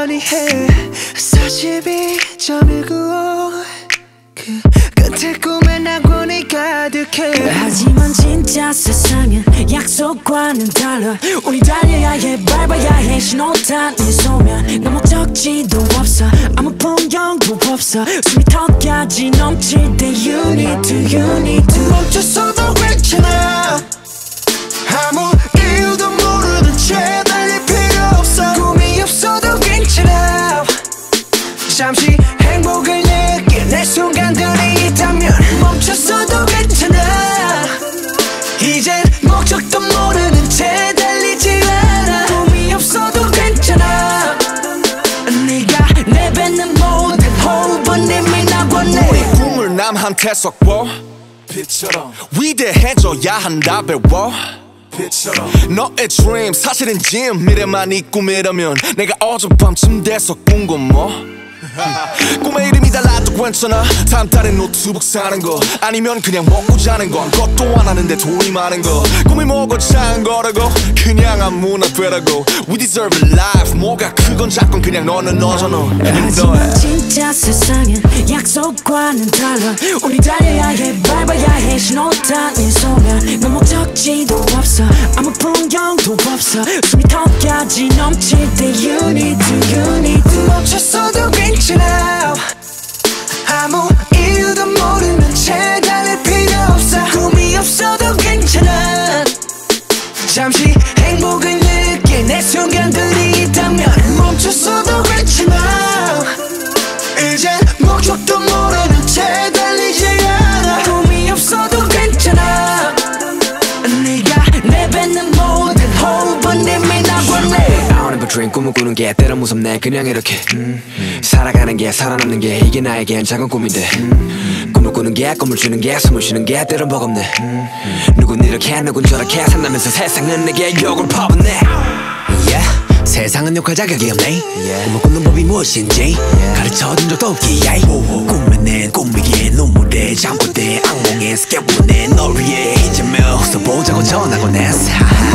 천천히 해 42.195 그 끝에 꿈에 낙원이 가득해. 하지만 진짜 세상은 약속과는 달라. 우리 달려야 해 밟아야 해 신호탄 네 소면 너무 적지도 없어 아무 풍경도 없어 숨이 턱까지 넘칠 때 You need to 멈췄어도 괜찮아 아무 이유도 모르는 채 달릴 필요 없어 꿈이 없어도 괜찮아 잠시 행복을 느낄 내 순간들이 있다면 멈췄어도 괜찮아 이젠 목적도 모르는 채 달리지 않아 꿈이 없어도 괜찮아 네가 내뱉는 모든 호흡은 이미 나왔네. 우리 꿈을 남한테 섞어 빛처럼 위대해져야 한다 배워 빛처럼 너의 dream 사실은 짐 미래만 이 꿈이라면 내가 어젯밤쯤 돼서 꾼 건 뭐 꿈의 이름이 달라도 괜찮아 다음 달에 노트북 사는 거 아니면 그냥 먹고 자는 거 아무것도 안 하는데 돈이 많은 거 꿈이 뭐고 작은 거라고 그냥 아무나 되라고 We deserve a life 뭐가 크건 작건 그냥 너는 너잖아. 하지만 진짜 세상은 약속과는 달라. 우리 달려야 해 밟아야 해 신호탄 네 소면 너무 적지도 없어 아무 풍경도 없어 숨이 턱까지 넘칠 때 You need to 멈췄어도 괜찮아 아무 이유도 모르는 채 달릴 필요 없어 꿈이 없어도 괜찮아 잠시 행복을 느낄 내 순간들이 있다면 멈췄어도 괜찮아 이젠 목적도 모르는 채 달리지 않아 꿈이 없어도 괜찮아 네가 내뱉는 모든 호흡은 이미 나왔네. I don't ever dream 꿈을 꾸는 게 때론 무섭네 그냥 이렇게 살아가는 게 살아남는 게 이게 나에겐 작은 꿈인데 꿈을 꾸는 게 꿈을 주는 게 숨을 쉬는 게 때론 버겁네 누군 이렇게 누군 저렇게 산다면서 세상은 내게 욕을 퍼붓네 yeah. 세상은 욕할 자격이 없네 꿈을 꾸는 법이 무엇인지 가르쳐준 적도 없기에 꿈은 내 꿈이기에 눈물에 잠꼬대 악몽에 스케보네 널 위해 이제며 웃어보자고 전하곤 했어